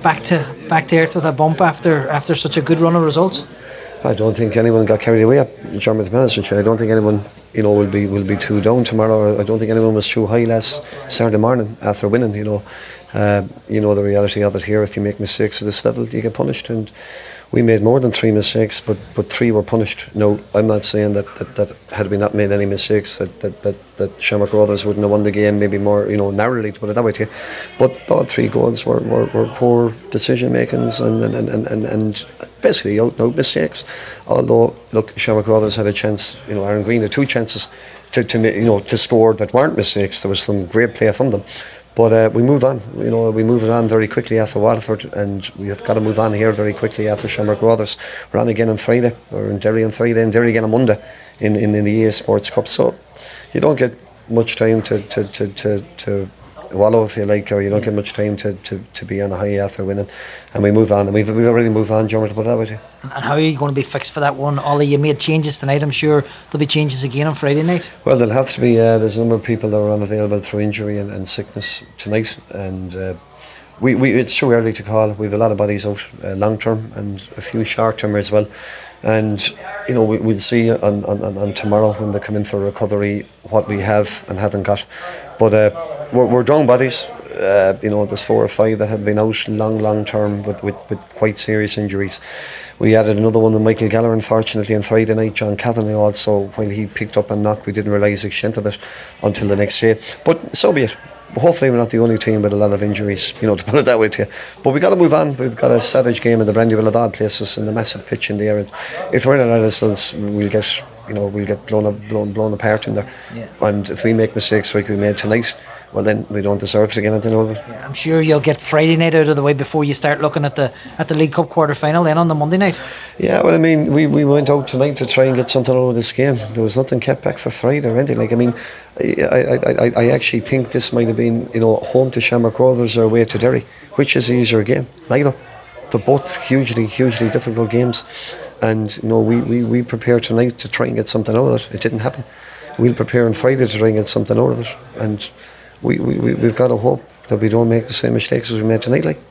back to earth with a bump after such a good run of results? I don't think anyone got carried away at Dermot, to be honest with you. I don't think anyone, will be too down tomorrow. I don't think anyone was too high last Saturday morning after winning. The reality of it here. If you make mistakes at this level, you get punished, and we made more than three mistakes, but three were punished. No, I'm not saying that had we not made any mistakes, that Shamrock Rovers wouldn't have won the game, maybe more, narrowly, to put it that way to you. But all three goals were poor decision makings and basically out and out mistakes. Although, look, Shamrock Rovers had a chance. Aaron Green had two chances to score that weren't mistakes. There was some great play from them. But we moved on. We moved on very quickly after Waterford, and we have got to move on here very quickly after Shamrock Rovers. We're on again on Friday. We're in Derry on Friday, and Derry again on Monday in the EA Sports Cup. So you don't get much time to wallow, if you like, or you don't get much time to be on a high after winning. And we moved on, and we've already moved on, John, to put it that way. And how are you going to be fixed for that one? Ollie, you made changes tonight. I'm sure there'll be changes again on Friday night. Well, there'll have to be. There's a number of people that are unavailable through injury and sickness tonight, and we it's too early to call. We've a lot of bodies out long term and a few short term as well. And we'll see on tomorrow when they come in for recovery what we have and haven't got. But we're drawing bodies. There's 4 or 5 that have been out long term with quite serious injuries. We added another one with Michael Gallagher, unfortunately, on Friday night. John Cavanagh also, while he picked up a knock, we didn't realise the extent of it until the next day. But so be it. Hopefully we're not the only team with a lot of injuries, to put it that way to you. But we've got to move on. We've got a savage game in the Brandyville of all places, and the massive pitch in there. And if we're in ourselves, we'll get blown apart in there. Yeah. And if we make mistakes like we made tonight, well, then we don't deserve to get anything over. Yeah, I'm sure you'll get Friday night out of the way before you start looking at the League Cup quarter final then on the Monday night. Yeah, well, I mean, we went out tonight to try and get something out of this game. There was nothing kept back for Friday or anything. I actually think this might have been, home to Shamrock Rovers or away to Derry, which is the easier game. Neither. They're both hugely difficult games, and we prepared tonight to try and get something out of it. It didn't happen. We'll prepare on Friday to try and get something out of it, and we've got to hope that we don't make the same mistakes as we made tonight.